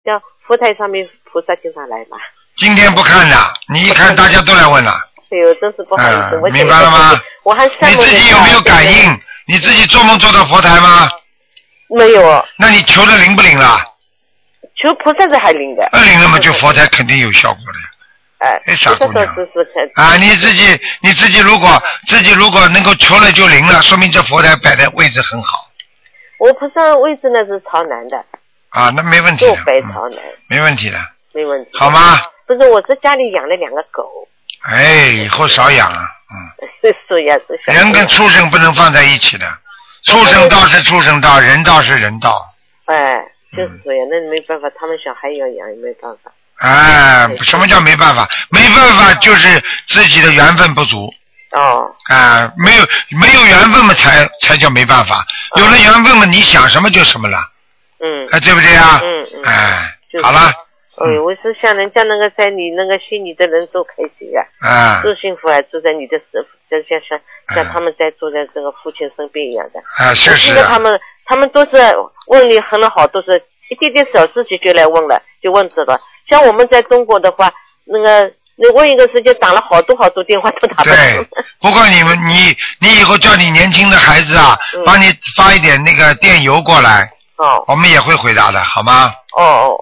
像佛台上面菩萨经常来嘛。 今天不看的，你一看大家都来问了。 哎呦，真是不好意思，我明白了吗？ 我还你自己有没有感应？你自己做梦做到佛台吗？ 没有。 那你求的灵不灵了？ 求菩萨是还灵的。 灵了嘛，就佛台肯定有效果的。傻姑娘。你自己如果能够求了就灵了，说明这佛台摆的位置很好。 我菩萨位置呢是朝南的。 那没问题的。 坐北朝南。没问题的。没问题。 好吗？ 不是，我是家里养了2个狗。 以后少养啊。 是呀，是。 人跟畜生不能放在一起的，畜生道是畜生道，人道是人道。 就是呀，那没办法，他们小孩要养，也没办法。 什么叫没办法？没办法就是自己的缘分不足。没有缘分嘛，才叫没办法。有了缘分嘛，你想什么就什么了。对不对啊？好了。 我是像人家那个在你那个心里的人都开心呀，都幸福啊，住在你的师傅，就像他们在住在这个父亲身边一样的。 是。 我记得他们都是问你很好，都是一点点小事情就来问了，就问这个。像我们在中国的话，你问一个事情打了好多电话都打不通。对， 不过你以后叫你年轻的孩子啊，帮你发一点那个电邮过来，我们也会回答的，好吗？